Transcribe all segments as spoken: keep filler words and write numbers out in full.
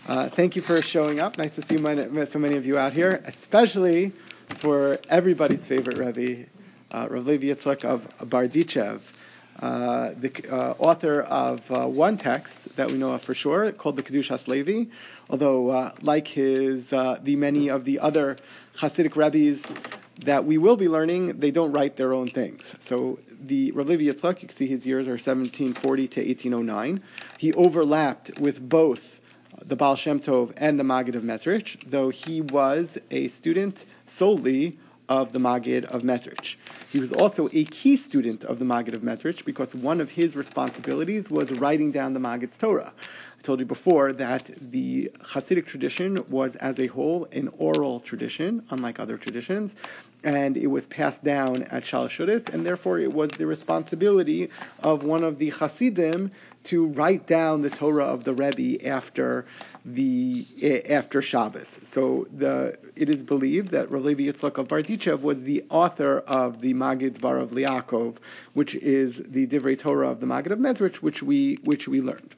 Uh, thank you for showing up. Nice to see my, so many of you out here, especially for everybody's favorite Rebbe, uh, Rav Levi Yitzchak of Bardichev, uh, the uh, author of uh, one text that we know of for sure, called the Kedushas Levi, although uh, like his uh, the many of the other Hasidic Rebbes that we will be learning, they don't write their own things. So the Rav Levi Yitzchak, you can see his years are seventeen forty to eighteen oh nine. He overlapped with both the Baal Shem Tov and the Maggid of Metrich, though he was a student solely of the Maggid of Metrich. He was also a key student of the Maggid of Metrich because one of his responsibilities was writing down the Maggid's Torah. I told you before that the Hasidic tradition was as a whole an oral tradition, unlike other traditions, and it was passed down at Shalosh Shudas, and therefore it was the responsibility of one of the Hasidim to write down the Torah of the Rebbe after the after Shabbos. So the it is believed that Rav Levi Yitzchak of Bardichev was the author of the Maggid Dvarav Liakov, which is the Divrei Torah of the Maggid of Metrich, which we which we learned.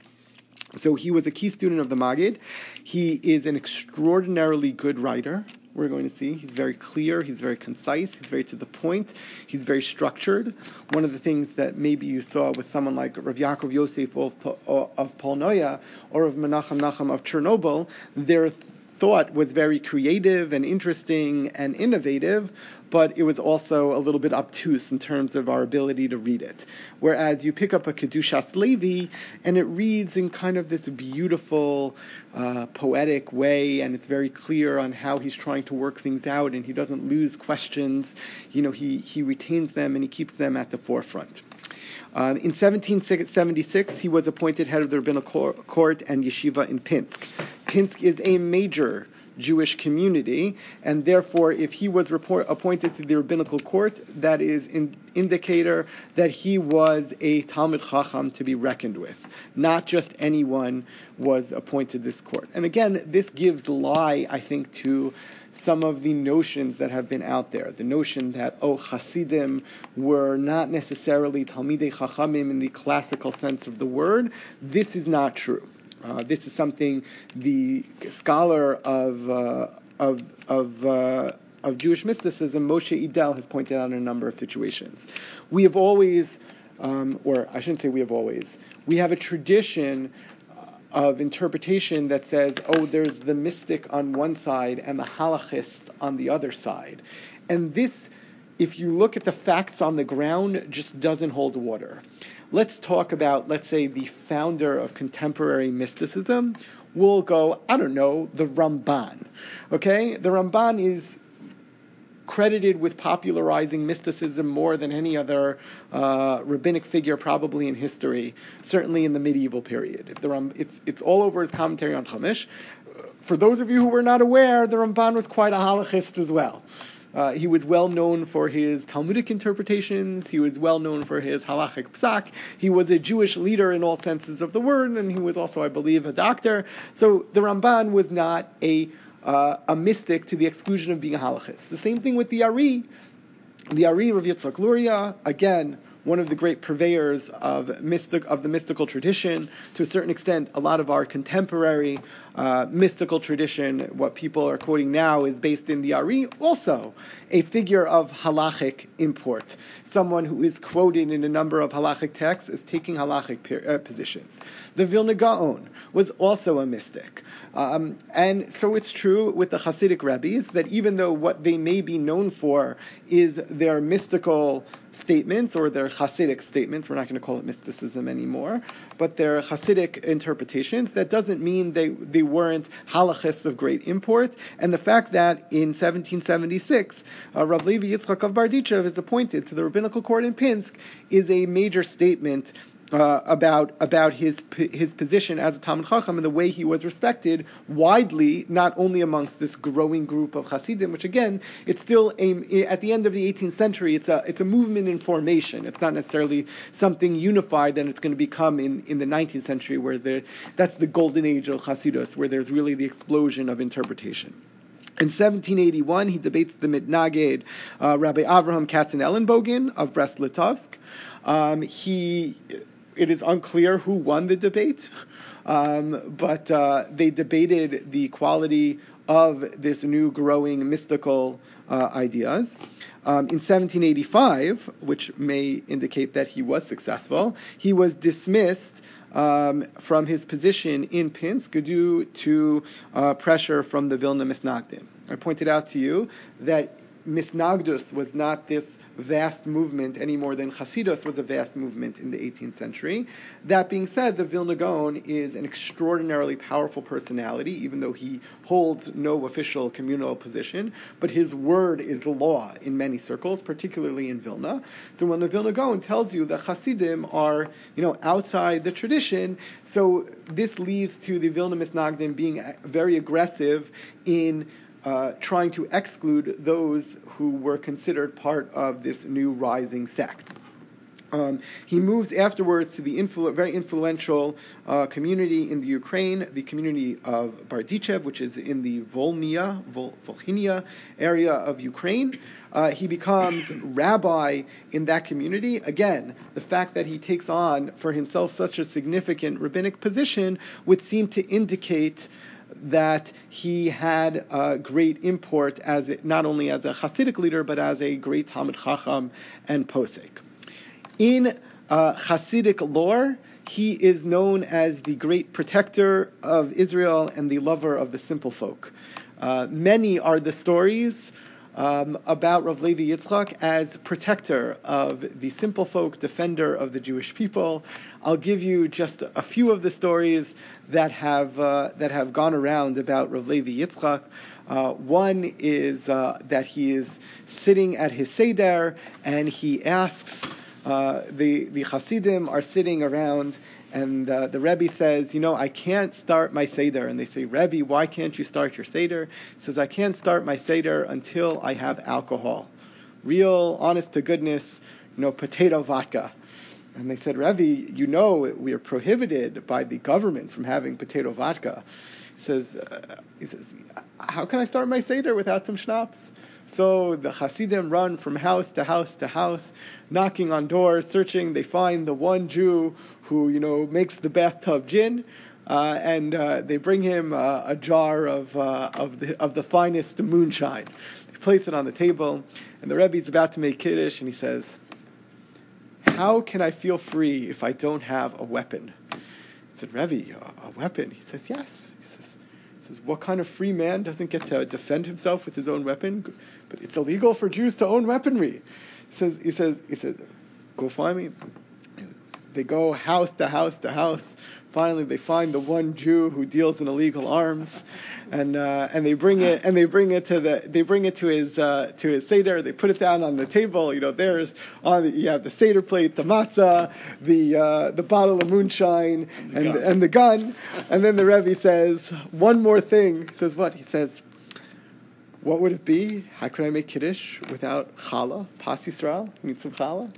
So he was a key student of the Maggid. He is an extraordinarily good writer. We're going to see he's very clear, he's very concise, he's very to the point, he's very structured. One of the things that maybe you saw with someone like Rav Yaakov Yosef of, of Polnoya or of Menachem Nachum of Chernobyl, their thought was very creative and interesting and innovative, but it was also a little bit obtuse in terms of our ability to read it. Whereas you pick up a Kedushas Levi, and it reads in kind of this beautiful, uh, poetic way, and it's very clear on how he's trying to work things out, and he doesn't lose questions. You know, he, he retains them, and he keeps them at the forefront. Um, in seventeen seventy-six, he was appointed head of the rabbinical court and yeshiva in Pinsk. Pinsk is a major Jewish community, and therefore, if he was report, appointed to the rabbinical court, that is an indicator that he was a Talmid Chacham to be reckoned with. Not just anyone was appointed this court. And again, this gives lie, I think, to some of the notions that have been out there. The notion that, oh, Hasidim were not necessarily Talmidei Chachamim in the classical sense of the word. This is not true. Uh, this is something the scholar of uh, of of uh, of Jewish mysticism, Moshe Idel, has pointed out in a number of situations. We have always, um, or I shouldn't say we have always, we have a tradition of interpretation that says, oh, there's the mystic on one side and the halachist on the other side. And this, if you look at the facts on the ground, just doesn't hold water. Let's talk about, let's say, the founder of contemporary mysticism. We'll go, I don't know, the Ramban. Okay? The Ramban is credited with popularizing mysticism more than any other uh, rabbinic figure probably in history, certainly in the medieval period. The Ram, it's, it's all over his commentary on Chumash. For those of you who were not aware, the Ramban was quite a halachist as well. Uh, he was well known for his Talmudic interpretations. He was well known for his halachic psak. He was a Jewish leader in all senses of the word, and he was also, I believe, a doctor. So the Ramban was not a uh, a mystic to the exclusion of being a halachist. The same thing with the Ari. The Ari, Rav Yitzchak Luria, again, one of the great purveyors of mystic of the mystical tradition. To a certain extent, a lot of our contemporary uh, mystical tradition, what people are quoting now, is based in the Ari, also a figure of halachic import. Someone who is quoted in a number of halachic texts as taking halachic per, uh, positions. The Vilna Gaon was also a mystic. Um, and so it's true with the Hasidic rabbis that even though what they may be known for is their mystical statements or their Hasidic statements, we're not going to call it mysticism anymore, but their Hasidic interpretations, that doesn't mean they, they weren't halachists of great import. And the fact that in seventeen seventy-six, uh, Rav Levi Yitzchak of Bardichev is appointed to the rabbinical court in Pinsk is a major statement Uh, about about his his position as a Talmid Chacham and the way he was respected widely, not only amongst this growing group of Hasidim, which again, it's still a, at the end of the eighteenth century, it's a it's a movement in formation. It's not necessarily something unified that it's going to become in, in the nineteenth century, where the that's the golden age of Hasidus, where there's really the explosion of interpretation. In seventeen eighty-one, he debates the Mitnaged, uh, Rabbi Avraham Katzenellenbogen of Brest-Litovsk. Um, he It is unclear who won the debate. Um, but uh, they debated the quality of this new growing mystical uh, ideas. Um, in seventeen eighty-five, which may indicate that he was successful, he was dismissed um, from his position in Pinsk due to uh, pressure from the Vilna Misnagdim. I pointed out to you that Misnagdus was not this vast movement any more than Hasidus was a vast movement in the eighteenth century. That being said, the Vilna Gaon is an extraordinarily powerful personality, even though he holds no official communal position, but his word is law in many circles, particularly in Vilna. So when the Vilna Gaon tells you that Hasidim are, you know, outside the tradition, so this leads to the Vilna Misnagdim being very aggressive in Uh, trying to exclude those who were considered part of this new rising sect. Um, he moves afterwards to the influ- very influential uh, community in the Ukraine, the community of Bardichev, which is in the Volhynia, Vol- Volhynia area of Ukraine. Uh, he becomes rabbi in that community. Again, the fact that he takes on for himself such a significant rabbinic position would seem to indicate that he had a great import as a, not only as a Hasidic leader, but as a great Talmid Chacham and Posek. In uh, Hasidic lore, he is known as the great protector of Israel and the lover of the simple folk. Uh, many are the stories Um, about Rav Levi Yitzchak as protector of the simple folk, defender of the Jewish people. I'll give you just a few of the stories that have uh, that have gone around about Rav Levi Yitzchak. Uh, one is uh, that he is sitting at his Seder and he asks, uh, the, the Hasidim are sitting around and uh, the Rebbe says, you know, I can't start my Seder. And they say, Rebbe, why can't you start your Seder? He says, I can't start my Seder until I have alcohol. Real, honest to goodness, you know, potato vodka. And they said, Rebbe, you know, we are prohibited by the government from having potato vodka. He says, uh, he says, how can I start my Seder without some schnapps? So the Hasidim run from house to house to house, knocking on doors, searching. They find the one Jew who, you know, makes the bathtub gin, uh, and uh, they bring him uh, a jar of uh, of the of the finest moonshine. They place it on the table, and the Rebbe's about to make kiddush, and he says, "How can I feel free if I don't have a weapon?" I said, "Rebbe, a, a weapon?" He says, "Yes." He says, he says, "What kind of free man doesn't get to defend himself with his own weapon? But it's illegal for Jews to own weaponry." He says, "He says, he says, go find me." They go house to house to house. Finally, they find the one Jew who deals in illegal arms, and uh, and they bring it and they bring it to the they bring it to his uh, to his seder. They put it down on the table. You know, there's on the, you have the seder plate, the matzah, the uh, the bottle of moonshine, and the, and, the, and the gun. And then the Rebbe says one more thing. He says what? He says, what would it be? How could I make kiddush without challah? Pas Yisrael? You need some challah?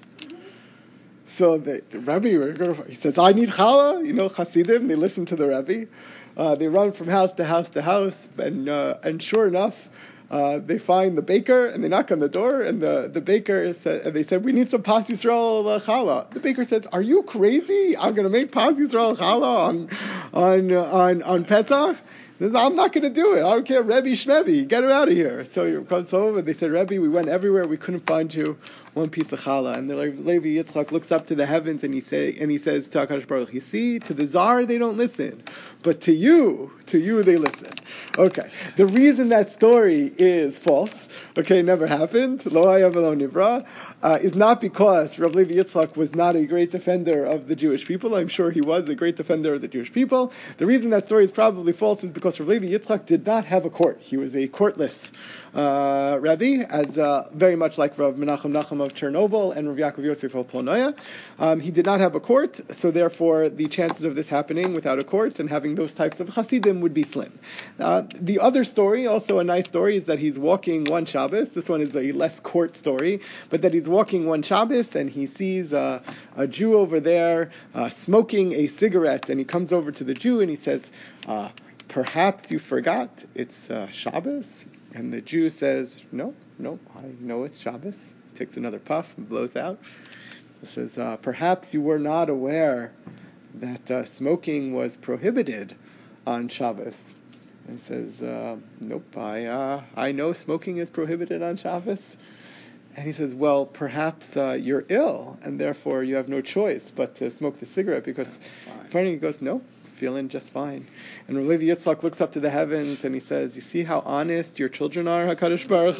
So the, the Rebbe, he says, I need challah. You know, Hasidim, they listen to the Rebbe. Uh, they run from house to house to house, and uh, and sure enough, uh, they find the baker, and they knock on the door, and the, the baker said, and they said, we need some Pas Yisrael uh, challah. The baker says, are you crazy? I'm going to make Pas Yisrael challah on on uh, on on Pesach? I'm not going to do it. I don't care. Rebbe Shmebi, get her out of here. So he comes over. They said, Rebbe, we went everywhere. We couldn't find you one piece of challah. And the Levi Yitzchak looks up to the heavens and he say and he says to HaKadosh Baruch, you see, to the Tsar they don't listen, but to you, to you they listen. Okay. The reason that story is false, okay, never happened, lo haya v'lo nivra, uh, is not because Rav Levi Yitzchak was not a great defender of the Jewish people. I'm sure he was a great defender of the Jewish people. The reason that story is probably false is because Rav Levi Yitzchak did not have a court. He was a courtless uh, Rebbe, as uh, very much like Rav Menachem Nachum of Chernobyl and Rav Yaakov Yosef of Polnoya. Um, he did not have a court, so therefore the chances of this happening without a court and having those types of Hasidim would be slim. Uh, the other story, also a nice story, is that he's walking one Shabbos. This one is a less court story, but that he's walking one Shabbos and he sees uh, a Jew over there uh, smoking a cigarette, and he comes over to the Jew and he says, uh, perhaps you forgot it's uh, Shabbos? And the Jew says, no, no, I know it's Shabbos. Takes another puff and blows out. He says, uh, perhaps you were not aware that uh, smoking was prohibited on Shabbos. And he says, uh, nope, I, uh, I know smoking is prohibited on Shabbos. And he says, well, perhaps uh, you're ill, and therefore you have no choice but to smoke the cigarette, because finally he goes, no, feeling just fine. And Rav Levi Yitzchak looks up to the heavens and he says, you see how honest your children are, HaKadosh Baruch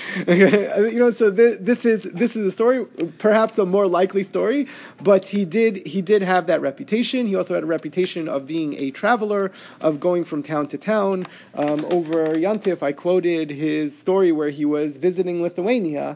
Hu? You know, so this, this is this is a story, perhaps a more likely story, but he did he did have that reputation. He also had a reputation of being a traveler, of going from town to town. Um, over Yantif, I quoted his story where he was visiting Lithuania.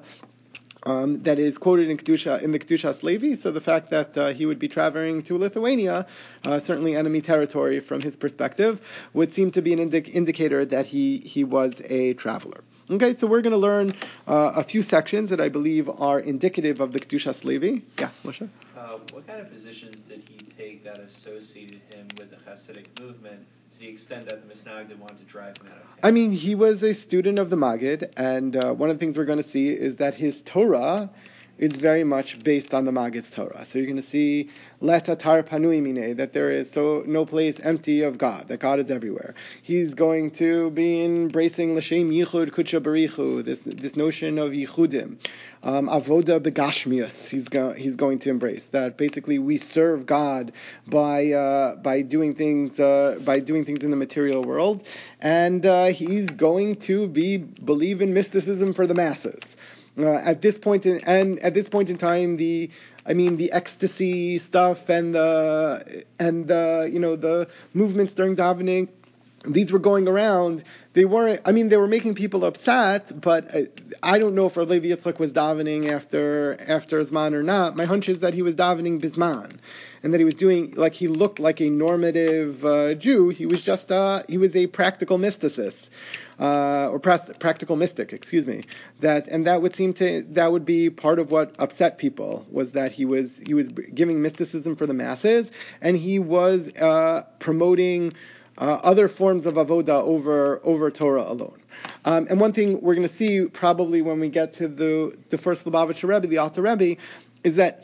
Um, that is quoted in Kedusha, in the Kedushas Levi. So the fact that uh, he would be traveling to Lithuania, uh, certainly enemy territory from his perspective, would seem to be an indi- indicator that he, he was a traveler. Okay, so we're going to learn uh, a few sections that I believe are indicative of the Kedushas Levi. Yeah, Moshe? Uh, what kind of positions did he take that associated him with the Hasidic movement, to the extent that the Misnagdim wanted to drive him out of town? I mean, he was a student of the Maggid, and uh, one of the things we're going to see is that his Torah is very much based on the Maggid's Torah. So you're going to see Let atar panui mine, that there is so no place empty of God, that God is everywhere. He's going to be embracing L'Shem Yichud Kudsha Barichu, this this notion of Yichudim. Um, avoda begashmius, he's, go, he's going to embrace that. Basically, we serve God by uh, by doing things uh, by doing things in the material world, and uh, he's going to be believe in mysticism for the masses. Uh, at this point in and at this point in time, the I mean the ecstasy stuff and the and the you know the movements during davening, these were going around. They weren't. I mean, they were making people upset, but I, I don't know if Rav Levi Yitzchak was davening after after Zman or not. My hunch is that he was davening Bizman, and that he was doing like he looked like a normative uh, Jew. He was just uh, he was a practical mysticist. Uh, or pra- practical mystic, excuse me. That and that would seem to that would be part of what upset people, was that he was he was giving mysticism for the masses, and he was uh, promoting uh, other forms of avoda over over Torah alone. Um, and one thing we're going to see probably when we get to the the first Lubavitcher Rebbe, the Alter Rebbe, is that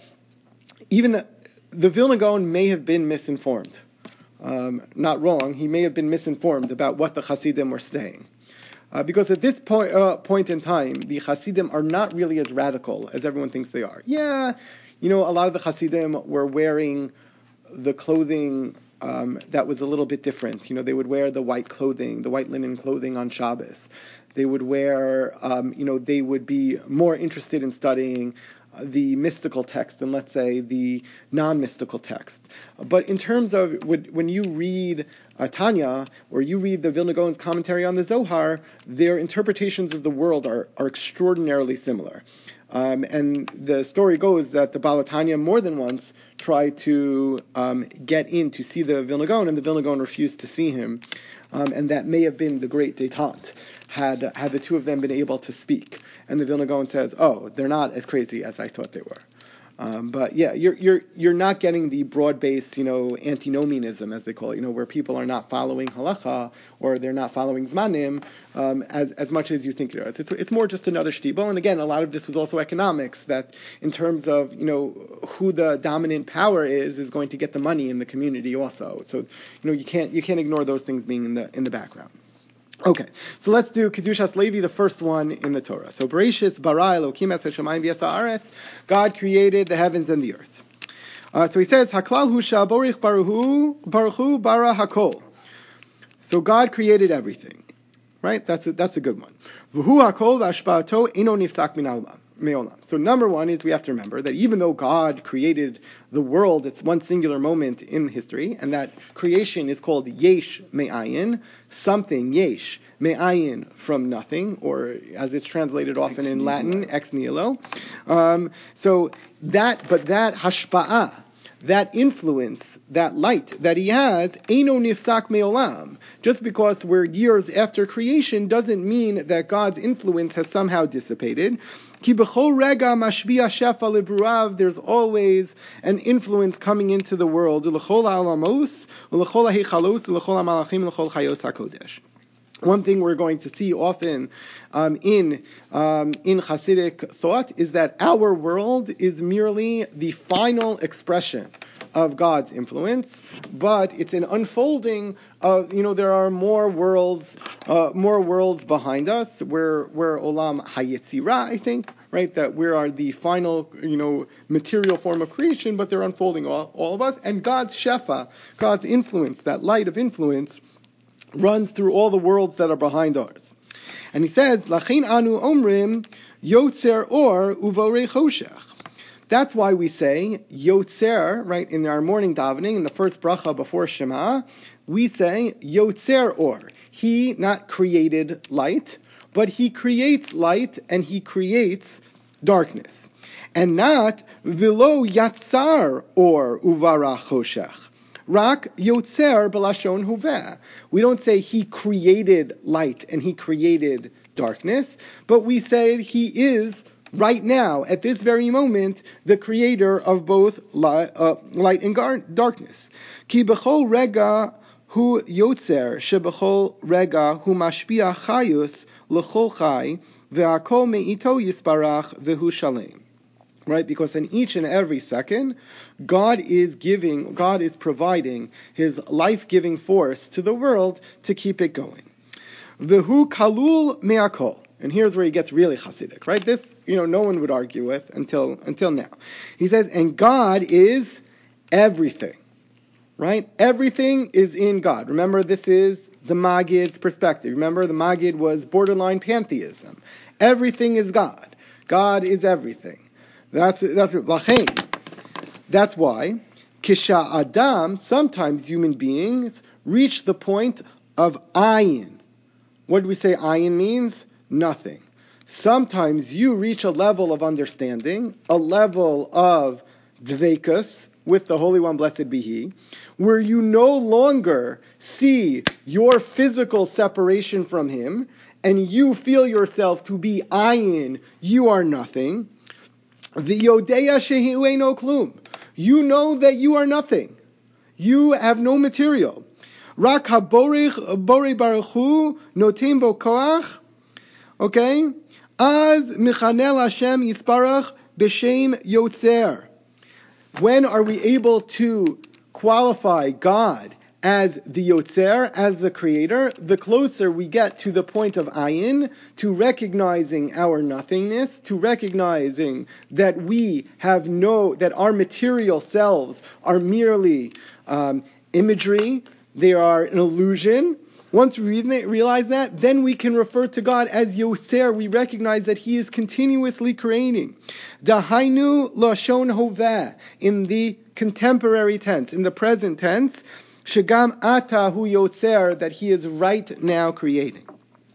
even the the Vilna Gaon may have been misinformed. Um, not wrong. He may have been misinformed about what the Hasidim were saying. Uh, because at this point, uh, point in time, the Hasidim are not really as radical as everyone thinks they are. Yeah, you know, a lot of the Hasidim were wearing the clothing um, that was a little bit different. You know, they would wear the white clothing, the white linen clothing on Shabbos. They would wear, um, you know, they would be more interested in studying the mystical text than, let's say, the non-mystical text. But in terms of when you read uh, Tanya, or you read the Vilna Gaon's commentary on the Zohar, their interpretations of the world are, are extraordinarily similar. Um, and the story goes that the Baal HaTanya more than once tried to um, get in to see the Vilna Gaon, and the Vilna Gaon refused to see him. Um, and that may have been the great détente, had had the two of them been able to speak. And the Vilna Gaon says, "Oh, they're not as crazy as I thought they were." Um, but yeah, you're you're you're not getting the broad-based, you know, antinomianism, as they call it, you know, where people are not following halacha or they're not following zmanim um, as as much as you think it is. It's it's more just another shtibel. And again, a lot of this was also economics. That in terms of, you know, who the dominant power is is going to get the money in the community also. So you know you can't you can't ignore those things being in the in the background. Okay, so let's do Kedushas Levi, the first one in the Torah. So Bereshit bara Elokim es hashamayim v'es haaretz. God created the heavens and the earth. Uh, so he says, Haklal hu she'aborich baruhu baruchu bara hakol. So God created everything, right? That's a, that's a good one. V'hu hakol v'ashpa'ato eno nifsak min ha'olam. So number one is we have to remember that even though God created the world, it's one singular moment in history, and that creation is called yesh me'ayin, something yesh me'ayin, from nothing, or as it's translated often in Latin, ex nihilo. Um, so that, but that hashpa'ah, that influence, that light that he has, eino nifsak me'olam. Just because we're years after creation doesn't mean that God's influence has somehow dissipated. Ki b'chol rega mashbi'a shefa lebruav. There's always an influence coming into the world. L'chol ha'olamos, l'chol ha'hechalos, l'chol ha'malachim, l'chol chayos ha'kodesh. One thing we're going to see often um, in um, in Hasidic thought is that our world is merely the final expression of God's influence, but it's an unfolding of, you know, there are more worlds, uh, more worlds behind us. We're, we're Olam Hayetzira, I think, right? That we are the final, you know, material form of creation, but they're unfolding all, all of us. And God's Shefa, God's influence, that light of influence, runs through all the worlds that are behind ours. And he says, Lachin anu omrim yotzer or uvorei choshech. That's why we say Yotzer, right, in our morning davening, in the first bracha before Shema, we say Yotzer Or. He not created light, but he creates light and he creates darkness. And not Vilo Yatzar Or Uvara Choshech. Rak Yotzer Belashon Huveh. We don't say he created light and he created darkness, but we say he is right now, at this very moment, the creator of both light, uh, light and gar- darkness. Ki b'chol rega hu yotzer, sheb'chol rega hu mashpia chayus l'chol chay, ve'akol me'ito yisparach ve'hu shalem. Right? Because in each and every second, God is giving, God is providing his life-giving force to the world to keep it going. Ve'hu kalul me'akol. And here's where he gets really Hasidic, right? This, you know, no one would argue with until until now. He says, and God is everything, right? Everything is in God. Remember, this is the Maggid's perspective. Remember, the Maggid was borderline pantheism. Everything is God. God is everything. That's that's Lachain. That's why Kisha Adam, sometimes human beings reach the point of ayin. What do we say ayin means? Nothing. Sometimes you reach a level of understanding, a level of dveikus with the Holy One, blessed be He, where you no longer see your physical separation from Him, and you feel yourself to be ayin, you are nothing. V'yodeya shehi eino klum. You know that you are nothing. You have no material. Rak haborich borei baruch hu notim bo koach. Okay? Az michanel Hashem yisparach b'shem yotzer. When are we able to qualify God as the yotzer, as the creator? The closer we get to the point of ayin, to recognizing our nothingness, to recognizing that we have no, that our material selves are merely um, imagery, they are an illusion. Once we realize that, then we can refer to God as Yotzer. We recognize that He is continuously creating. Dahainu lashon hoveh, in the contemporary tense, in the present tense, shegam ata hu Yotzer, that He is right now creating.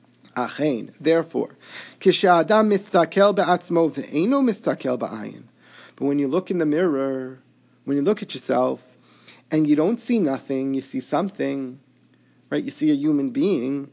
Achein, therefore, kishadam mistakel be'atzmo ve'eno mistakel ba'ayin. But when you look in the mirror, when you look at yourself, and you don't see nothing, you see something, right? You see a human being.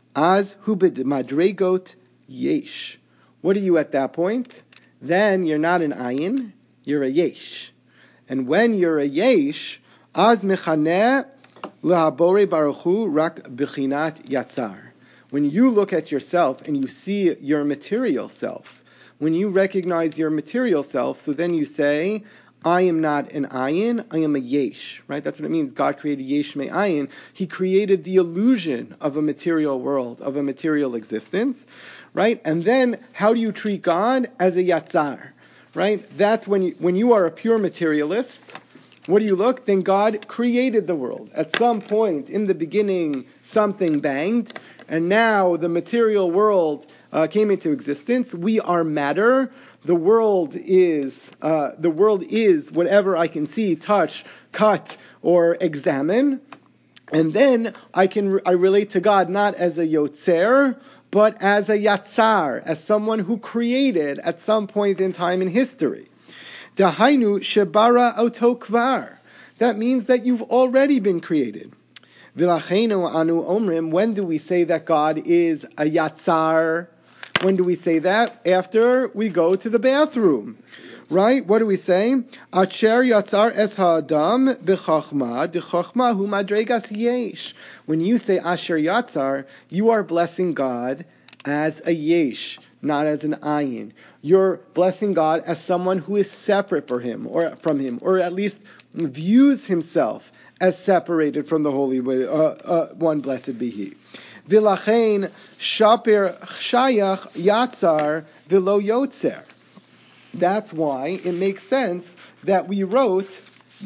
Az hubed madregot yesh. What are you at that point? Then you're not an ayin, you're a yesh. And when you're a yesh, az mechaneh lehabore baruch hu rak b'chinat yatzar. When you look at yourself and you see your material self, when you recognize your material self, so then you say, I am not an ayin, I am a yesh, right? That's what it means. God created yesh me ayin. He created the illusion of a material world, of a material existence, right? And then how do you treat God? As a yatzar, right? That's when you, when you are a pure materialist, what do you look? Then God created the world. At some point in the beginning, something banged, and now the material world uh, came into existence. We are matter. The world is uh, the world is whatever I can see, touch, cut, or examine, and then I can re- I relate to God not as a yotzer, but as a yatzar, as someone who created at some point in time in history. Dahainu shebara oto kvar. That means that you've already been created. V'lacheinu anu omrim. When do we say that God is a yatzar? When do we say that? After we go to the bathroom. Right? What do we say? Acher yatzar es ha'adam b'chachma, d'chachma hu madregas yesh. When you say asher yatzar, you are blessing God as a yesh, not as an ayin. You're blessing God as someone who is separate for him, or from him, or at least views himself as separated from the Holy uh, uh, One, blessed be He. Vilachein shapir shayach yatzar v'lo yotzer. That's why it makes sense that we wrote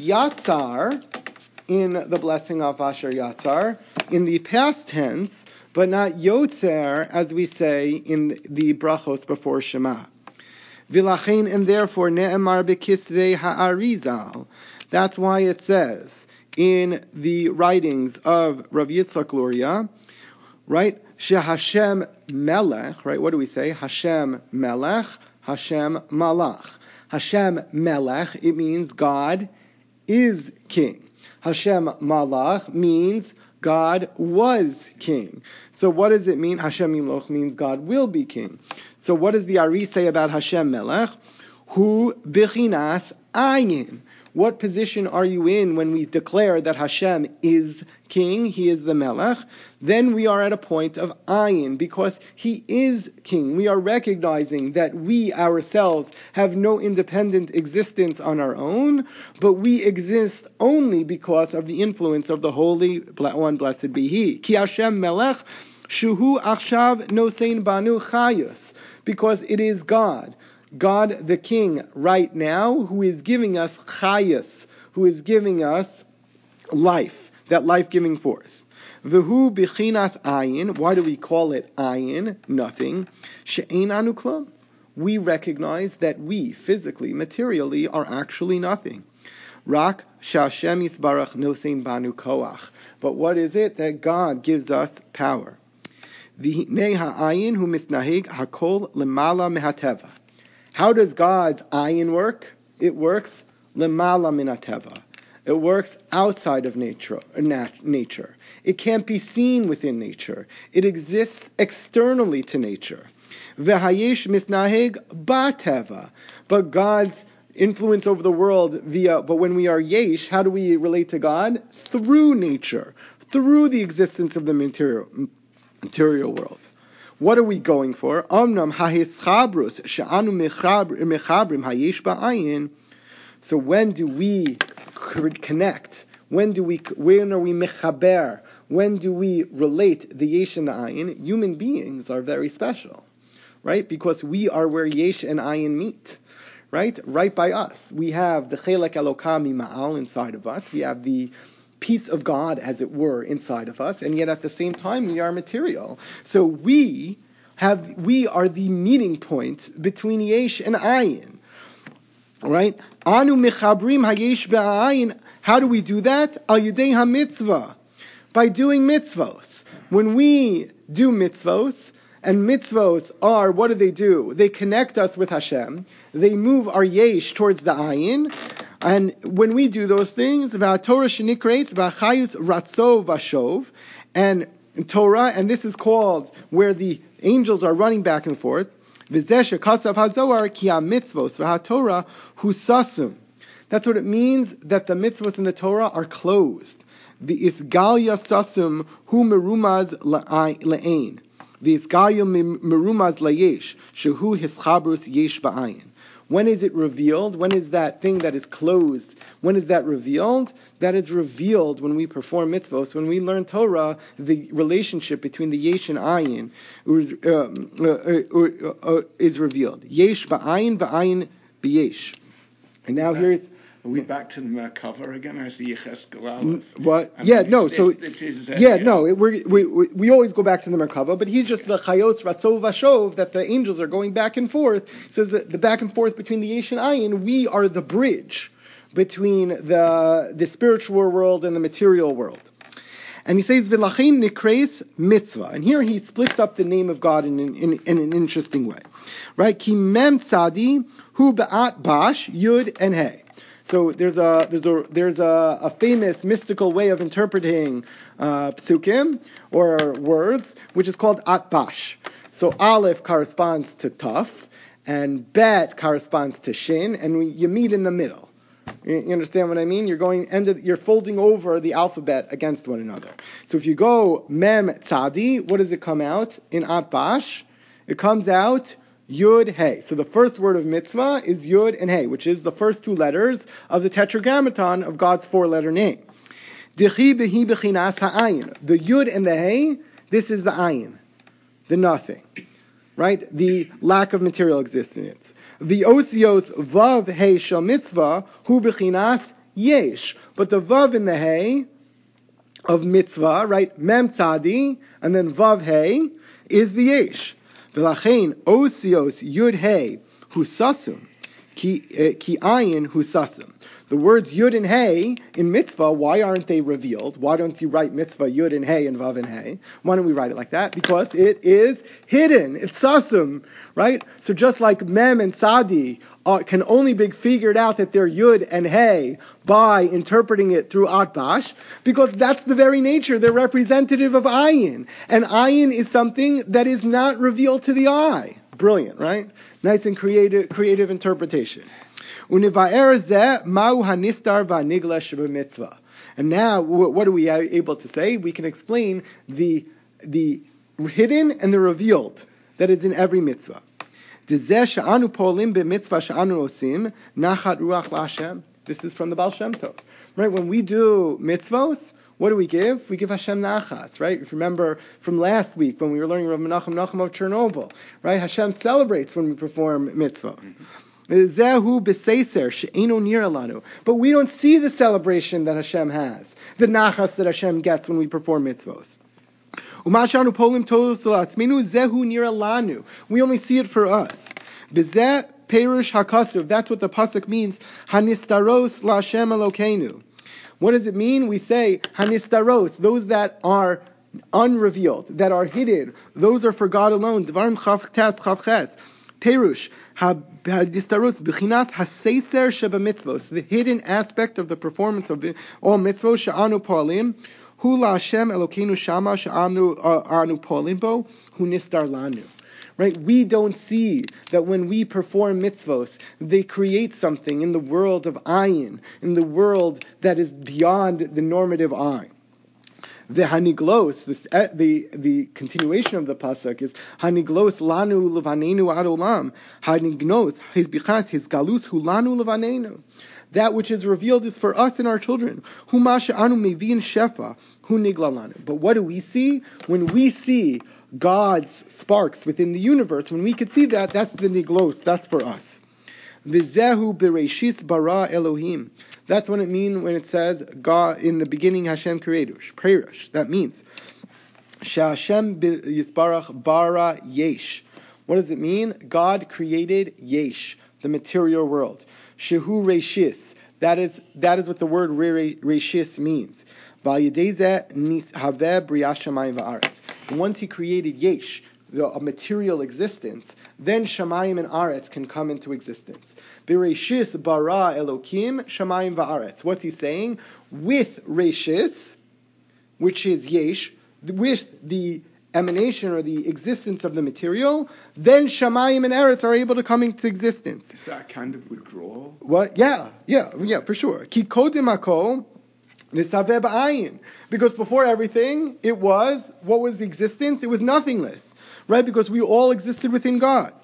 yatzar in the blessing of Asher Yatzar in the past tense, but not yotzer as we say in the brachos before Shema. Vilachein, and therefore ne'emar bekisvei ha'arizal. That's why it says in the writings of Rav Yitzchak Luria, right? She Hashem Melech, right? What do we say? Hashem Melech, Hashem Malach. Hashem Melech, it means God is king. Hashem Malach means God was king. So what does it mean? Hashem Yimloch means God will be king. So what does the Ari say about Hashem Melech? Hu bichinas ayin. What position are you in when we declare that Hashem is king, He is the Melech? Then we are at a point of ayin, because He is king. We are recognizing that we ourselves have no independent existence on our own, but we exist only because of the influence of the Holy One, blessed be He. Ki Hashem Melech, shuhu achshav nosein banu chayus, because it is God. God the King right now, who is giving us chayas, who is giving us life, that life-giving force. V'hu bichinas ayin. Why do we call it ayin? Nothing. She'ein anu klum. We recognize that we, physically, materially, are actually nothing. Rak sh'Hashem yisbarach nosein banu koach. But what is it? That God gives us power. V'hinei ha'ayin hu misnahig hakol lemala mehateva. How does God's ayin work? It works lemala min hateva. It works outside of nature. Nature. It can't be seen within nature. It exists externally to nature. V'hayesh mitnaheg ba'teva. But God's influence over the world via. But when we are yesh, how do we relate to God? Through nature, through the existence of the material material world. What are we going for? Omnam hahischabrus she'anu mechabrim hayesh ba'ayin. So when do we connect? When do we? When are we mechaber? When do we relate the yesh and the ayin? Human beings are very special, right? Because we are where yesh and ayin meet, right? Right by us, we have the chelek elokam ma'al inside of us. We have the piece of God, as it were, inside of us, and yet at the same time we are material. So we have, we are the meeting point between yesh and ayin, right? Anu mechabrim hayesh be'ayin. How do we do that? Al yedei ha-mitzvah, by doing mitzvos. When we do mitzvos, and mitzvos are, what do they do? They connect us with Hashem. They move our yesh towards the ayin. And when we do those things, Torah shenikreitz v'achayus ratzo v'ashov, and Torah, and this is called where the angels are running back and forth. V'zeh shekasav hazohar ki ha-mitzvos v'ha-Torah husasum. That's what it means that the mitzvos in the Torah are closed. V'isgal yasasum hu merumaz le'ain. V'isgal merumaz layesh shehu hischabrus yesh ba'ayin. When is it revealed? When is that thing that is closed? When is that revealed? That is revealed when we perform mitzvos. When we learn Torah, the relationship between the yesh and ayin is, uh, uh, uh, uh, is revealed. Yesh ba'ayin, ba'ayin b'yesh. And now here's... Are we back to the Merkava again? I see Yecheskel Aleph. What? I Yeah, mean, no. this, So this is, uh, yeah, yeah, no. It, we we we always go back to the Merkava, but he's just the Chayot Ratzov Vashov, that the angels are going back and forth. He says that the back and forth between the yesh and ayin, we are the bridge between the the spiritual world and the material world. And he says V'lachin nikreis mitzvah, and here he splits up the name of God in, in, in, in an interesting way, right? Ki mem tzadi hu ba'at bash yud and hey. So there's a there's a there's a, a famous mystical way of interpreting uh, psukim or words, which is called atbash. So aleph corresponds to taf, and bet corresponds to shin, and we, you meet in the middle. You, you understand what I mean? You're going end of, you're folding over the alphabet against one another. So if you go mem tzadi, what does it come out in atbash? It comes out Yud Hey. So the first word of mitzvah is Yud and Hey, which is the first two letters of the tetragrammaton of God's four-letter name. Dichi behi bechinas ha'ayin. The Yud and the Hey, this is the ayin, the nothing, right? The lack of material existence. The osios vav Hey shel mitzvah hu bechinas yesh. But the vav and the Hey of mitzvah, right? Mem tzadi, and then vav Hey is the yesh. V'lachein osios yud hey husasum ki ki ayin husasum. The words yud and hey in mitzvah, why aren't they revealed? Why don't you write mitzvah yud and hey and vav and hey? Why don't we write it like that? Because it is hidden. It's sasum, right? So just like mem and sadi are, can only be figured out that they're yud and hey by interpreting it through atbash, because that's the very nature. They're representative of ayin. And ayin is something that is not revealed to the eye. Brilliant, right? Nice and creative, creative interpretation. And now, what are we able to say? We can explain the the hidden and the revealed that is in every mitzvah. This is from the Baal Shem Tov. Right? When we do mitzvos, what do we give? We give Hashem nachas, right? If you remember from last week when we were learning Rav Menachem Nachum of Chernobyl, right? Hashem celebrates when we perform mitzvos. Mm-hmm. But we don't see the celebration that Hashem has, the nachas that Hashem gets when we perform mitzvos. We only see it for us. Perush hakasuv. That's what the pasuk means. Hanistaros la'Hashem Elokeinu. What does it mean? We say hanistaros, those that are unrevealed, that are hidden. Those are for God alone. Devarim chaf tes chaf ches. Perush hanistaros b'chinas haseiser sheba mitzvos. The hidden aspect of the performance of all mitzvos she'anu po'alim. Hu la'Hashem Elokeinu shama she'anu anu po'alim bo. Hu nistar lanu. Right? We don't see that when we perform mitzvos, they create something in the world of ayin, in the world that is beyond the normative eye. The haniglos, this, uh, the the continuation of the pasuk is haniglos lanu levanenu ad olam. Hanignos his bichas his galus hu lanu levanenu. That which is revealed is for us and our children. Hu masha anu mevin shefa hu niglalanu. But what do we see when we see God's sparks within the universe? When we could see that, that's the niglos, that's for us. Vizehu bereshis bara Elohim. That's what it means when it says God in the beginning Hashem created. Perish. That means Hashem yisbarach bara yesh. What does it mean? God created yesh, the material world. Shehu reshis. That is that is what the word reshis means. And once he created yesh, a material existence, then shamayim and aretz can come into existence. Bereshis bara Elokim shamayim va'aretz. What's he saying? With reshis, which is yesh, with the emanation or the existence of the material, then shamayim and aretz are able to come into existence. Is that kind of withdrawal? What? Yeah, yeah, yeah, for sure. Ki kodim hakol. Because before everything, it was, what was the existence? It was nothingness, right? Because we all existed within God.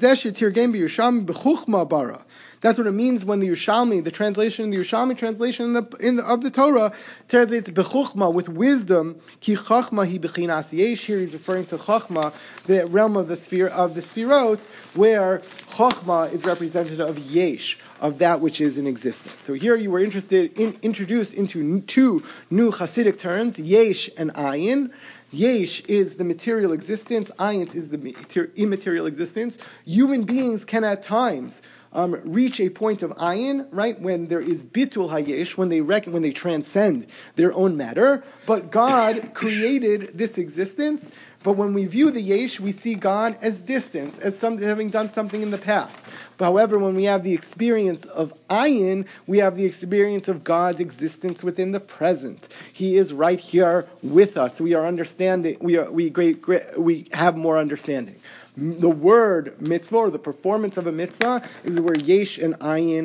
That's what it means when the Yerushalmi, the translation, the Yerushalmi translation in the, in the, of the Torah, translates bechuchma, with wisdom. Ki chachma hi bechinas yesh. Here he's referring to chachma, the realm of the sphere of the sphirot, where chachma is representative of yesh, of that which is in existence. So here you were interested in introduced into two new Hasidic terms, yesh and ayin. Yesh is the material existence, ayin is the immaterial existence. Human beings can at times Um, reach a point of ayin, right, when there is bitul hayesh, when they reckon, when they transcend their own matter. But God created this existence. But when we view the yesh, we see God as distant, as some, having done something in the past. But however, when we have the experience of ayin, we have the experience of God's existence within the present. He is right here with us. We are understanding. We are we great, great we have more understanding. The word mitzvah, or the performance of a mitzvah, is where yesh and ayin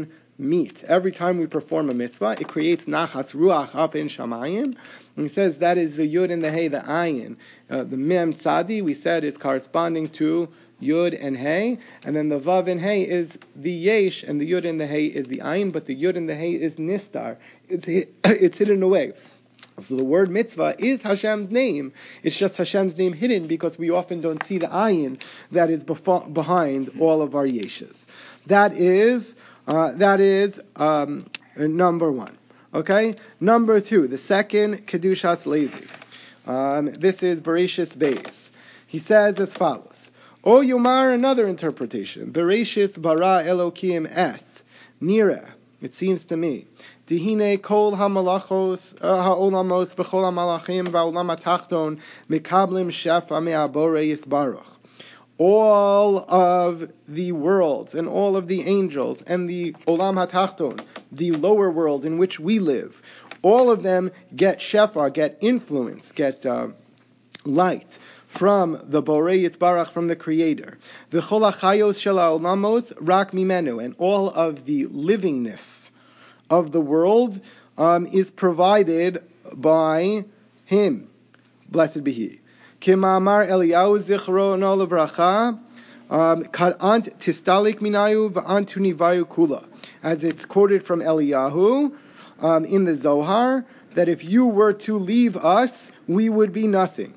meet. Every time we perform a mitzvah, it creates nachas ruach up in shamayim. And he says that is the yud and the hey, the ayin. Uh, the mem tzadi, we said, is corresponding to yud and hey, and then the vav and hey is the yesh, and the yud and the hey is the ayin, but the yud and the hey is nistar. It's it's hidden away. So the word mitzvah is Hashem's name. It's just Hashem's name hidden because we often don't see the ayin that is befo- behind all of our yeshes. That is uh, that is um, number one. Okay, number two, the second kedushas Levi. Um, this is Bereshis Beis. He says as follows. O Yomar, another interpretation. Bereshis bara Elokim es nira. It seems to me. Dihine kol hamalachos haolamos v'chol hamalachim v'olam hatachton mikablim shefa me'abore yisbaruch. All of the worlds and all of the angels and the olam hatachton, the lower world in which we live, all of them get shefa, get influence, get uh, light from the Borei Yitzbarach, from the Creator. V'chol hachayos shel ha'olamos rak mimenu, and all of the livingness of the world um, is provided by Him. Blessed be He. Kimamar Eliyahu zichrono levracha, kad ant tistalik minayu v'antu nivayu kula. As it's quoted from Eliyahu um, in the Zohar, that if you were to leave us, we would be nothing.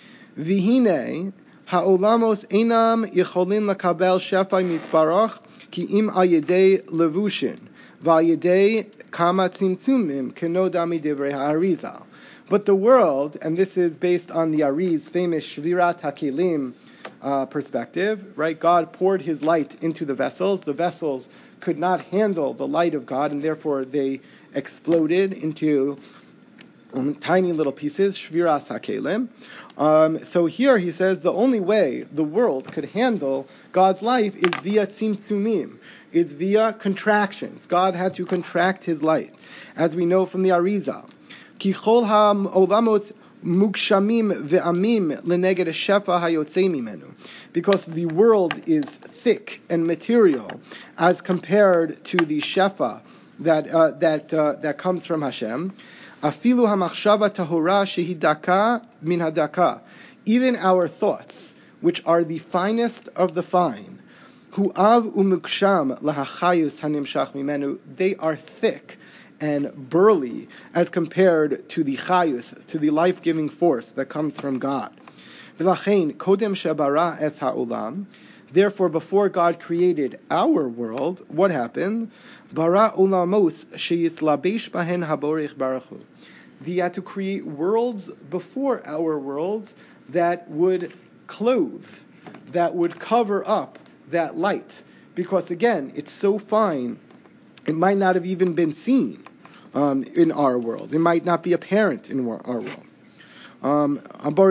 Vihine ha'olamos einam yicholim lakabel shefa mitbarach ki im ayedei levushin v'ayedei kama tzimtzumim kenodami divrei ha'arizal. But the world, and this is based on the Ari's famous Shvirat HaKelim uh, perspective, right? God poured His light into the vessels. The vessels could not handle the light of God, and therefore they exploded into um, tiny little pieces, Shvirat HaKelim. Um, so here he says the only way the world could handle God's life is via tzimtzumim, is via contractions. God had to contract His light, as we know from the Arizal. Ki chol ha'olamos mukshamim ve'amim leneged shefa hayotzei mimenu. Because the world is thick and material as compared to the shefa that uh, that uh, that comes from Hashem. Afilu hamachshava tahora shehi daka min hadaka. Even our thoughts, which are the finest of the fine, hu av umuksham lahachayus hanimshach mimenu, they are thick and burly as compared to the chayus, to the life-giving force that comes from God. V'lachein kodem shebara es ha'olam. Therefore, before God created our world, what happened? Bara olamos sheyislabesh bahen haborich baruchu. He had to create worlds before our worlds that would clothe, that would cover up that light. Because again, it's so fine, it might not have even been seen um, in our world. It might not be apparent in our world. Um,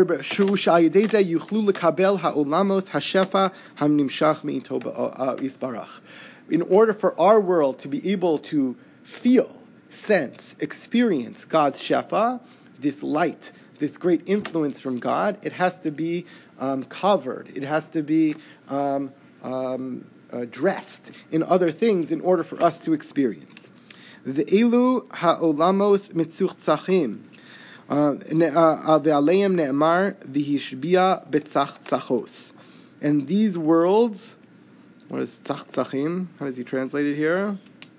in order for our world to be able to feel, sense, experience God's shefa, this light, this great influence from God, it has to be um, covered. It has to be um, um, uh, dressed in other things in order for us to experience. Ve'elu ha'olamos mitzuchtzachim. Ve'aleim ne'emar v'hishbia betzachtzachos. And these worlds, what is tzachtzachim? How does he translate it here?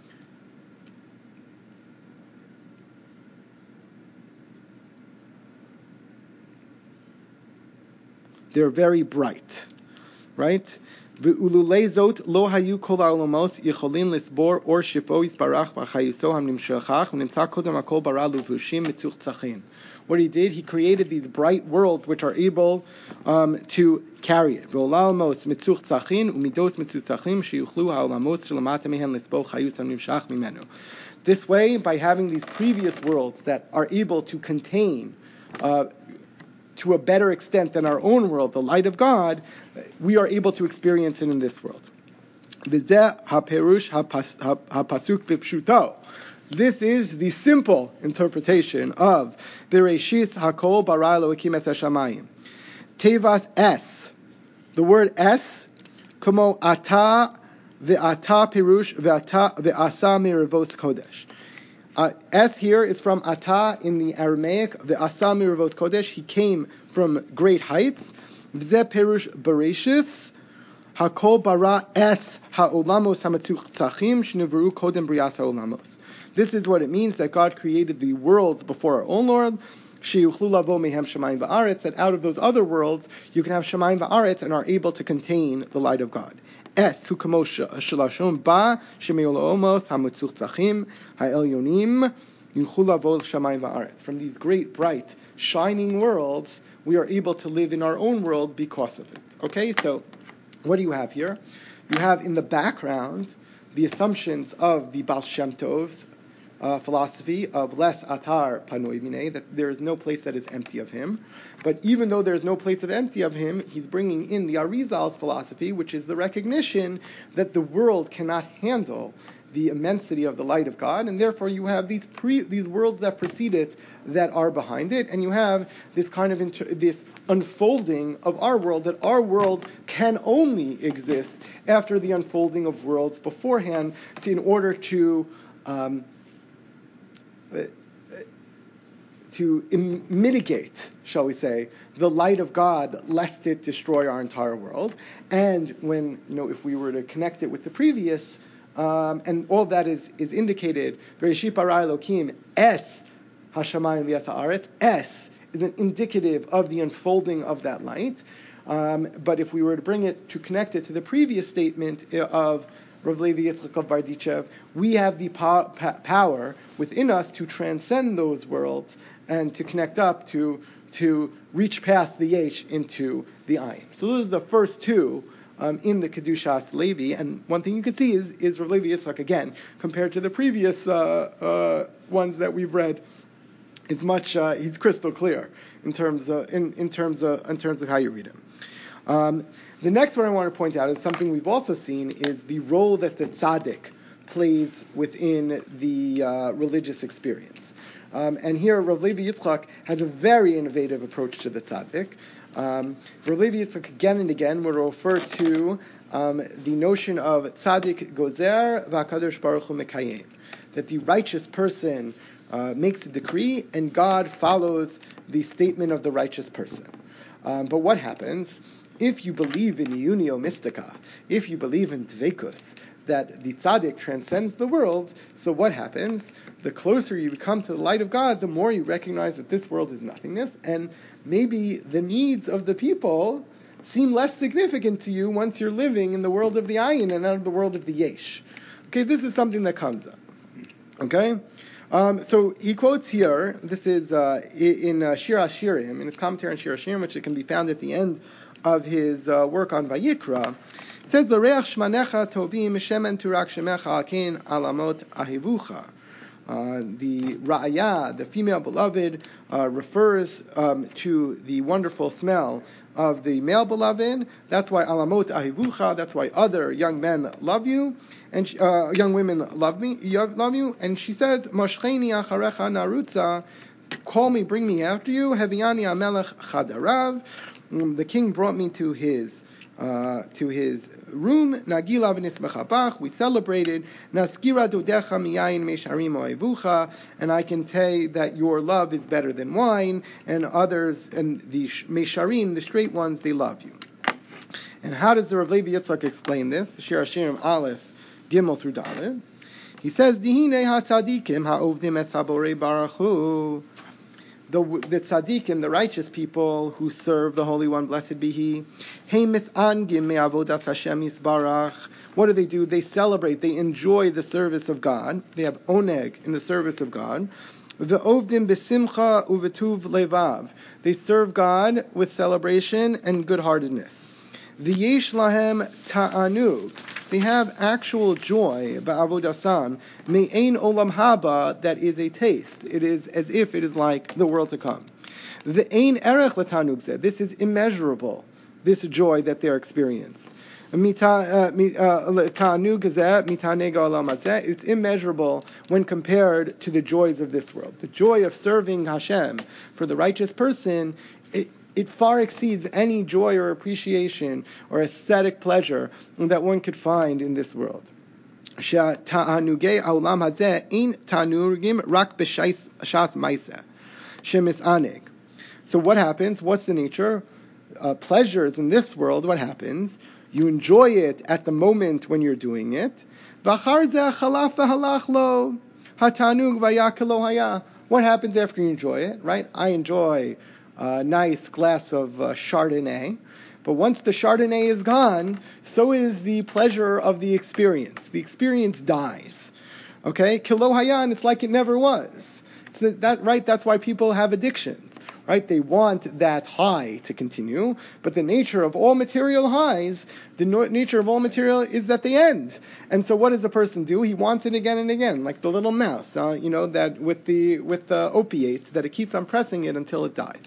They're very bright, right? Ve'ululei zot lo hayu kol ha'olamos yicholin lisbor or shifo yisbarach v'chayuso hamnimshachach v'nimtza kodem hakol bara luvushim mitzuchtzachim. What he did, he created these bright worlds which are able um, to carry it. Ve'olamos mitzuchtzachim umidos mitzuchtzachim sheyuchlu ha'olamos shelamata mehen lisbo chayus hamnimshach mimenu. This way, by having these previous worlds that are able to contain uh, to a better extent than our own world, the light of God, we are able to experience it in this world. This is the simple interpretation of Bereshis Hakol Bara Elokim Es Hashamayim. Tevas Es, the word Es, Como Ata ve'ata pirush ve'ata ve'asa mirivos kodesh. Uh, S here is from ata in the Aramaic. Ve'asa mirivos kodesh. He came from great heights. V'ze pirush bereshis. Hakol bara es ha'olamos hamatzachim shenivru kodem brias ha'olamos. This is what it means that God created the worlds before our own Lord. Sheyuchlu lavo mehem shamayim va'aretz. That out of those other worlds you can have shamayim va'aretz and are able to contain the light of God. Es hu kamo shalashon ba shemeyolomos hamatzachim ha'elyonim yuchlu lavo shamayim va'aretz. From these great, bright, shining worlds, we are able to live in our own world because of it. Okay, so what do you have here? You have in the background the assumptions of the Baal Shem Tov's uh, philosophy of les atar panoi minei, that there is no place that is empty of him. But even though there is no place of empty of him, he's bringing in the Arizal's philosophy, which is the recognition that the world cannot handle the immensity of the light of God, and therefore you have these pre, these worlds that precede it that are behind it, and you have this kind of inter, this unfolding of our world, that our world can only exist after the unfolding of worlds beforehand, to, in order to um, to im- mitigate, shall we say, the light of God, lest it destroy our entire world. And when, you know, if we were to connect it with the previous. Um, and all that is, is indicated. Bereshit bara Elokim es hashamayim v'es haaretz. Es is an indicative of the unfolding of that light. Um, but if we were to bring it, to connect it to the previous statement of Rav Levi Yitzchak of Bardichev, we have the po- pa- power within us to transcend those worlds and to connect up to to reach past the Yesh into the Ayin. So those are the first two Um, in the Kedushas Levi, and one thing you can see is, is Rav Levi Yitzchak, again, compared to the previous uh, uh, ones that we've read, is much, uh, he's crystal clear in terms of, in, in terms of, in terms of how you read him. Um, the next one I want to point out is something we've also seen, is the role that the tzaddik plays within the uh, religious experience. Um, and here Rav Levi Yitzchak has a very innovative approach to the tzaddik. Um, Rav Levi Yitzchak again and again will refer to um, the notion of tzaddik gozer v'akadosh baruch hu mekayem, that the righteous person uh, makes a decree and God follows the statement of the righteous person. Um, but what happens if you believe in Iyunio Mystica, if you believe in Dvekus, that the tzaddik transcends the world? So what happens? The closer you become to the light of God, the more you recognize that this world is nothingness, and maybe the needs of the people seem less significant to you once you're living in the world of the Ayin and out of the world of the Yesh. Okay, this is something that comes up. Okay? Um, so he quotes here, this is uh, in uh, Shir HaShirim, in his commentary on Shir HaShirim, which it can be found at the end of his uh, work on Vayikra. It says, L'reach shmanecha tovim shemen turak shemecha akein alamot ahivucha. Uh, the Ra'aya, the female beloved, uh, refers um, to the wonderful smell of the male beloved. That's why alamot ahivucha. That's why other young men love you, and uh, young women love me, love you. And she says, Moshcheni acharecha narutza, call me, bring me after you. Heviani amelech chadarav. Um, the king brought me to his uh, to his room. Nagila v'nismechabach. We celebrated. Naskira dodecha miyayin mesharim oivucha. And I can say that your love is better than wine. And others, and the mesharim, the straight ones, they love you. And how does the Rav Levi Yitzchak explain this? Shir HaShirim Aleph, Gimel through Dalet. He says, Dihine ha-tzadikim ha-ovdim es ha-borei baruch hu. The, the tzaddikim, the righteous people who serve the Holy One, blessed be He. Hey mis'angim me'avodas Hashem yisbarach. What do they do? They celebrate, they enjoy the service of God. They have oneg in the service of God. Ve'ovdim besimcha uvetuv levav. They serve God with celebration and good-heartedness. V'yesh lahem ta'anug. They have actual joy, ba'avodasan, me'ein olam haba, that is a taste. It is as if it is like the world to come. Ve'ein erech l'tanug zeh. This is immeasurable, this joy that they experience. It's immeasurable when compared to the joys of this world. The joy of serving Hashem for the righteous person, it, it far exceeds any joy or appreciation or aesthetic pleasure that one could find in this world. So what happens? What's the nature? Uh, pleasures in this world, what happens? You enjoy it at the moment when you're doing it. What happens after you enjoy it, right? I enjoy a nice glass of uh, Chardonnay, but once the Chardonnay is gone, so is the pleasure of the experience. The experience dies. Okay? Kilo hayan, it's like it never was. So that, right? That's why people have addictions. Right? They want that high to continue, but the nature of all material highs, the no- nature of all material is that they end. And so what does the person do? He wants it again and again, like the little mouse, uh, you know, that with the with the opiates, that it keeps on pressing it until it dies.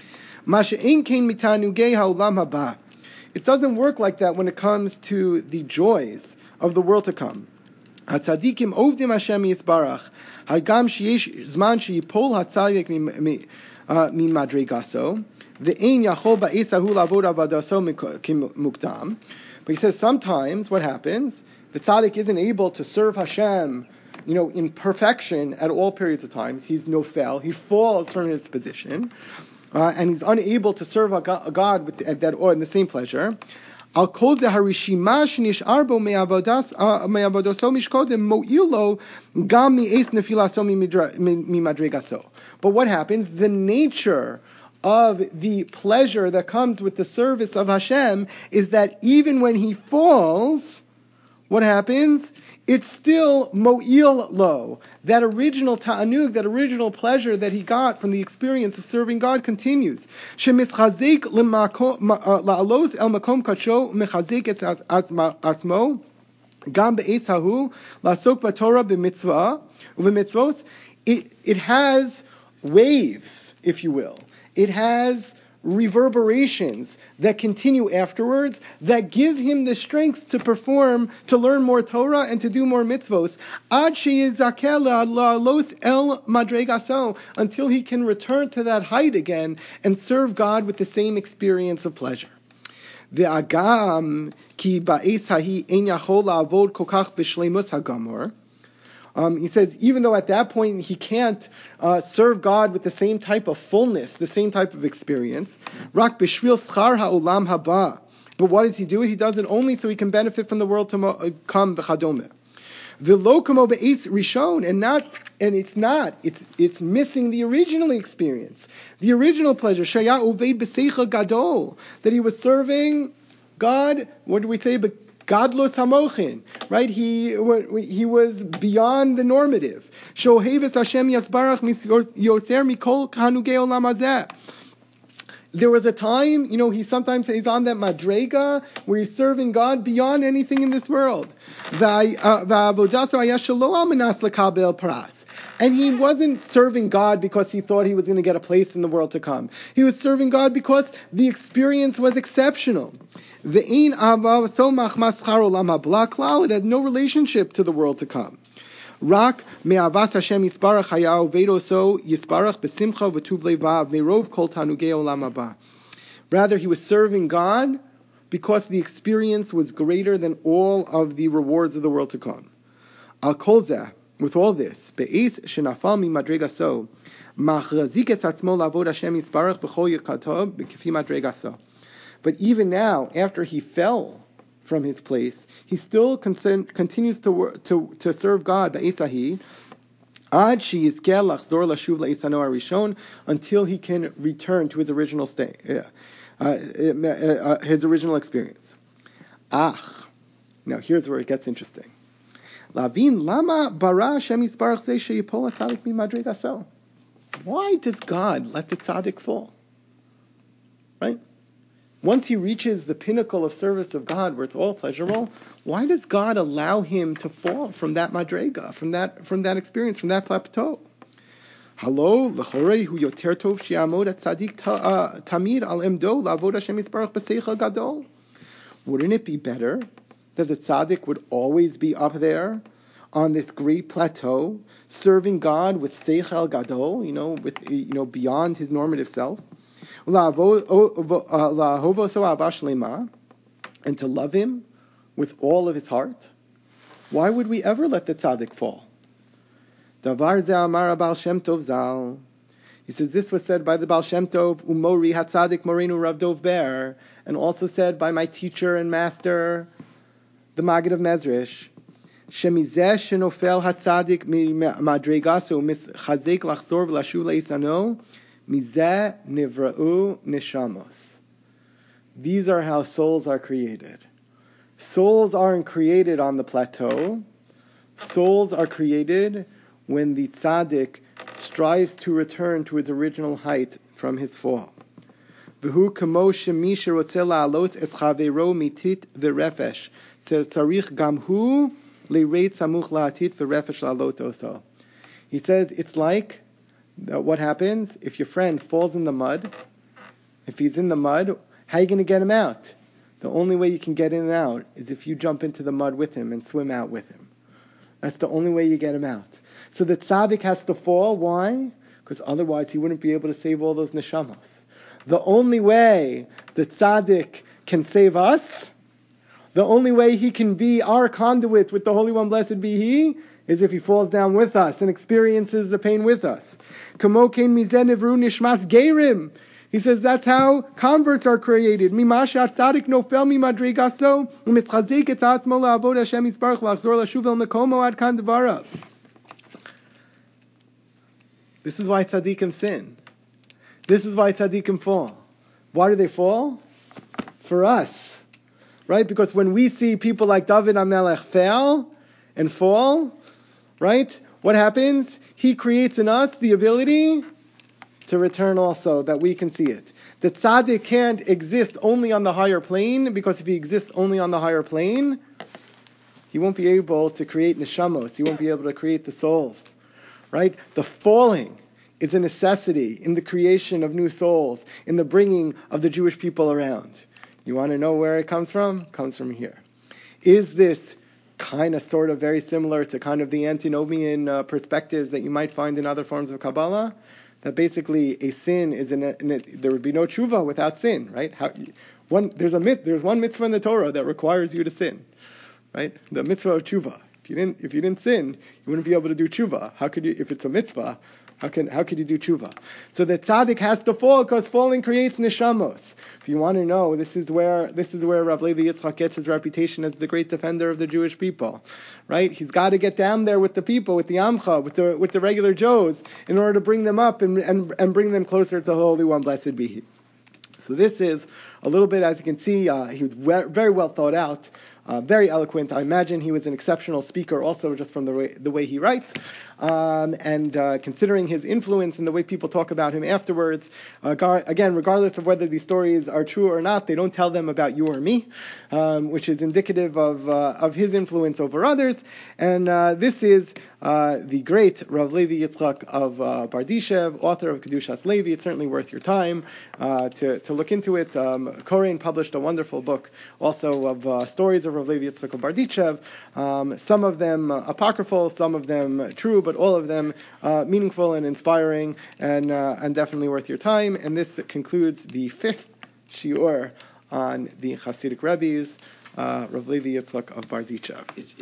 It doesn't work like that when it comes to the joys of the world to come. Hatzadikim ovdim Hashem yisbarach, hagam sheyesh zman sheyipol hatzadik mimadregaso, ve'ein yachol ba'esahu lavod avadaso mukdam. But he says sometimes what happens, the tzaddik isn't able to serve Hashem, you know, in perfection at all periods of time. He's nofel, he falls from his position, uh, and he's unable to serve a God with the, that or in the same pleasure. Al kol de harishima shnishar bo me'avodas me'avodaso mishkodem mo'ilo gam mi'es nefilaso mimadregaso. But what happens? The nature of the pleasure that comes with the service of Hashem is that even when he falls, what happens? It's still mo'il lo. That original ta'anug, that original pleasure that he got from the experience of serving God continues. Shemischazek la'alos el makom kacho mechazek et atzmo gam be'es hahu la'asok b'torah b'mitzvah u'b'mitzvot. It it has waves, if you will. It has reverberations that continue afterwards that give him the strength to perform, to learn more Torah and to do more mitzvos. Ad sheyizakel la'alos el madregaso, until he can return to that height again and serve God with the same experience of pleasure. Ve'agam ki ba'es hahi ein yachol la'avod kol kach b'shleimus hagamor. Um, he says, even though at that point he can't uh, serve God with the same type of fullness, the same type of experience, rak b'shvil schar ha'olam haba. But what does he do? He does it only so he can benefit from the world to mo- come, v'chadome. V'lo kamo be'es rishon, and not, and it's not, it's it's missing the original experience, the original pleasure. Shaya uved b'seicha gadol, that he was serving God. What do we say? But Gadlos hamochin, right? He he was beyond the normative. Shoheves Hashem yasbarach yoser mikol hanugei olam hazeh. There was a time, you know, he sometimes he's on that madrega where he's serving God beyond anything in this world. And he wasn't serving God because he thought he was going to get a place in the world to come. He was serving God because the experience was exceptional. It had no relationship to the world to come. Rak me'avas Hashem yisbarach hayav vedoso yisbarach besimcha v'tuv levav me'rov kol tanugei olam haba. Rather, he was serving God because the experience was greater than all of the rewards of the world to come. Al kol zeh, with all this, be'ez shenafal mimadregaso machrazik et atzmo lavod Hashem yisbarach b'chol yikatob b'kefi madregaso. But even now, after he fell from his place, he still con- continues to, wor- to to serve God, ba'esahi, ad sheyizkeh lachzor lashuv la'isano harishon, until he can return to his original state, uh, uh, uh, his original experience. Ach, now here's where it gets interesting. Lavin lama bara Hashem yisbarach zeh sheyipol hatzadik mimadregaso. Why does God let the tzaddik fall? Right? Once he reaches the pinnacle of service of God, where it's all pleasurable, why does God allow him to fall from that madrega, from that from that experience, from that plateau? Hello, l'chorei hu yoter tov she'amod atzadik tamid al emdo la'avod Hashem yisbarach b'seicha gadol. Wouldn't it be better that the tzaddik would always be up there on this great plateau, serving God with seichel gadol, you know, with you know beyond his normative self? and to love him with all of his heart. Why would we ever let the tzaddik fall? Davar ze amar Baal Shem Tov Zal. He says this was said by the Baal Shem Tov, Umori Hatzadik Morenu Rav Dov Ber, and also said by my teacher and master, the Maggid of Mezrish. Shemizeh shenofel hatzadik madregaso mischazek lachzor v'lashuv leisano mizeh nivra'u neshamos. These are how souls are created. Souls aren't created on the plateau. Souls are created when the tzaddik strives to return to his original height from his fall. V'hu kamo shemi sherotzeh la'alos es chaveiro mitit v'refesh tzarich gam hu leireit samuch la'atit v'refesh la'alot oso. He says it's like uh, what happens if your friend falls in the mud. If he's in the mud, how are you going to get him out? The only way you can get in and out is if you jump into the mud with him and swim out with him. That's the only way you get him out. So the tzaddik has to fall. Why? Because otherwise he wouldn't be able to save all those neshamos. The only way the tzaddik can save us, the only way he can be our conduit with the Holy One, blessed be He, is if he falls down with us and experiences the pain with us. Kamo kein mizeh nivru nishmas gerim. He says that's how converts are created. Mimasha tzadik nofel mimadregaso umitzchazek et atzmo la'avod Hashem yisbarach lachzor lashuv el mekomo ad kan devarav. This is why tzaddikim sin. This is why tzaddikim fall. Why do they fall? For us. Right? Because when we see people like David HaMelech fail and fall, right? What happens? He creates in us the ability to return also, that we can see it. The tzaddik can't exist only on the higher plane, because if he exists only on the higher plane, he won't be able to create neshamos. He won't be able to create the souls. Right? The falling is a necessity in the creation of new souls, in the bringing of the Jewish people around. You want to know where it comes from? It comes from here. Is this kind of sort of very similar to kind of the antinomian uh, perspectives that you might find in other forms of Kabbalah? That basically a sin is in, a, in a, there would be no tshuva without sin, right? How, one there's a mit, there's one mitzvah in the Torah that requires you to sin, right? The mitzvah of tshuva. If you didn't if you didn't sin, you wouldn't be able to do tshuva. How could you? If it's a mitzvah, how can how could you do tshuva? So the tzaddik has to fall because falling creates neshamos. If you want to know, this is where this is where Rav Levi Yitzchak gets his reputation as the great defender of the Jewish people, right? He's got to get down there with the people, with the Amcha, with the with the regular Joes, in order to bring them up and and, and bring them closer to the Holy One, blessed be He. So this is a little bit, as you can see, uh, he was we- very well thought out, uh, very eloquent. I imagine he was an exceptional speaker also just from the way, the way he writes. Um, and uh, considering his influence and the way people talk about him afterwards, uh, gar- again, regardless of whether these stories are true or not, they don't tell them about you or me, um, which is indicative of uh, of his influence over others. And uh, this is uh, the great Rav Levi Yitzchak of uh, Bardishev, author of Kedushas Levi. It's certainly worth your time uh, to, to look into it. Um, Koren published a wonderful book also of uh, stories of Rav Levi Yitzchak of Bardishev, um, some of them uh, apocryphal, some of them true, but all of them uh, meaningful and inspiring, and uh, and definitely worth your time. And this concludes the fifth shiur on the Hasidic Rebbe's, uh, Rav Levi Yitzchak of Barditchev.